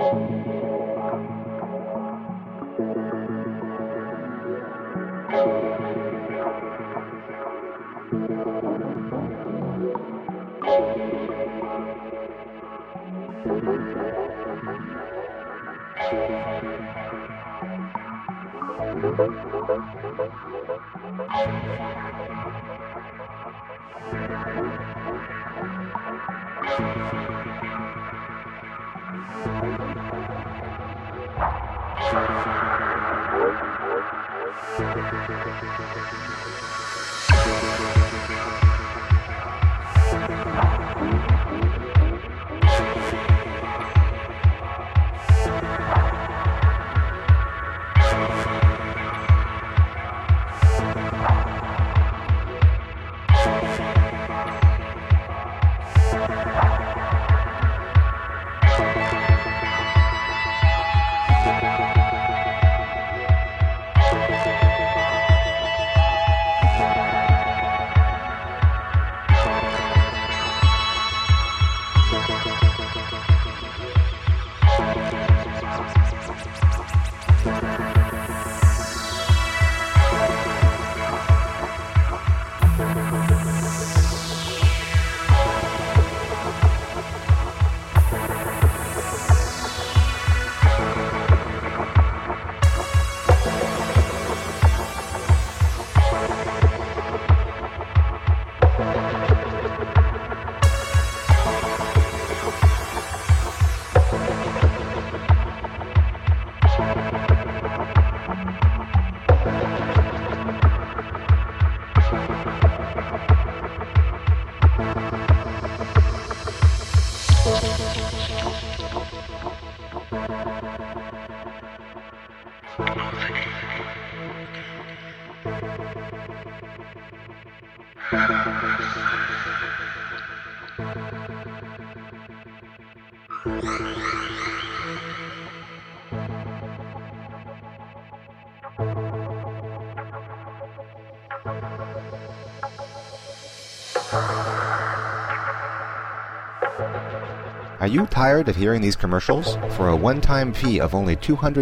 Are you tired of hearing these commercials? For a one-time fee of only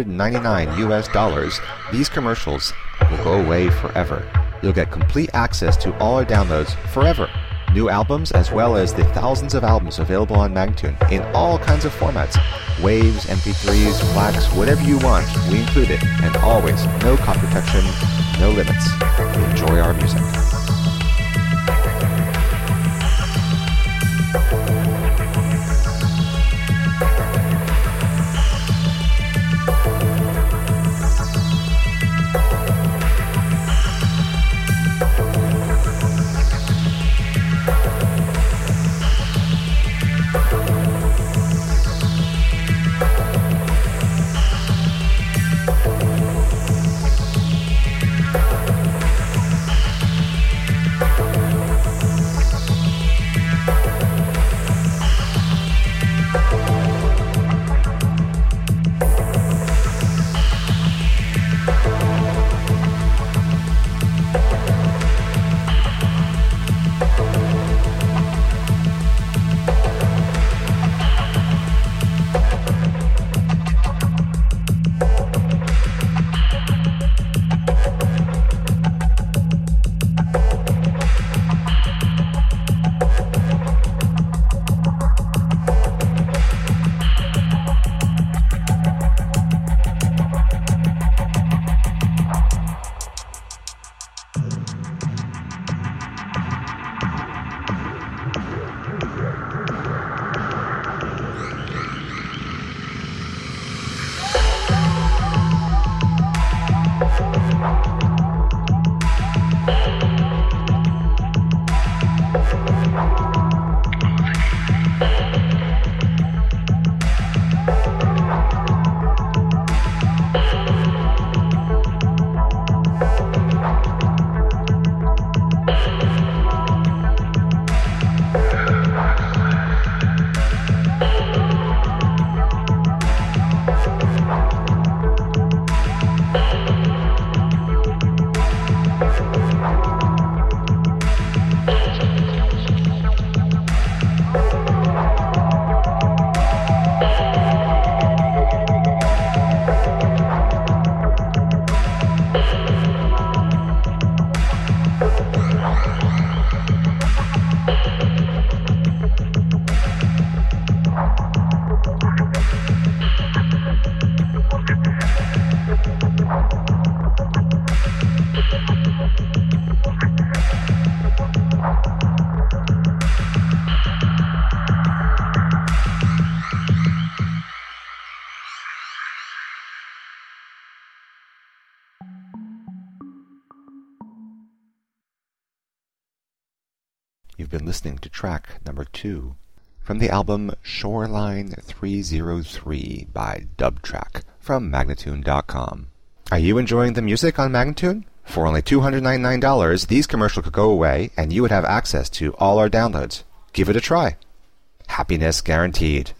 $299 US, these commercials will go away forever. You'll get complete access to all our downloads forever. New albums as well as the thousands of albums available on Magtune in all kinds of formats. Waves, MP3s, FLACs, whatever you want, we include it. And always, no copy protection, no limits. Enjoy our music. You've been listening to track number 2 from the album Shoreline 303 by Dubtrack from Magnatune.com. Are you enjoying the music on Magnatune? For only $299, these commercials could go away and you would have access to all our downloads. Give it a try. Happiness guaranteed.